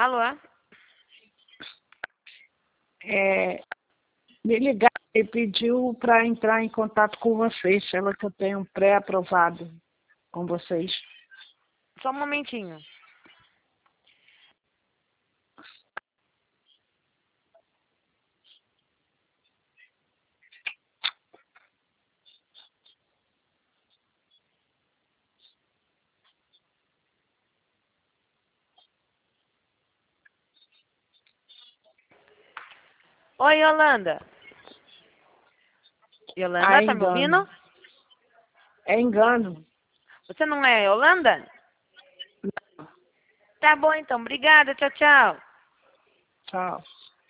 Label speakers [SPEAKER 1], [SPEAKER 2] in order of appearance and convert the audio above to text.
[SPEAKER 1] Alô?
[SPEAKER 2] Me ligaram e pediu para entrar em contato com vocês, ela que eu tenho um pré-aprovado com vocês.
[SPEAKER 1] Só um momentinho. Oi, Yolanda. Yolanda, tá me ouvindo?
[SPEAKER 2] É engano.
[SPEAKER 1] Você não é Yolanda?
[SPEAKER 2] Não.
[SPEAKER 1] Tá bom, então. Obrigada. Tchau, tchau.
[SPEAKER 2] Tchau.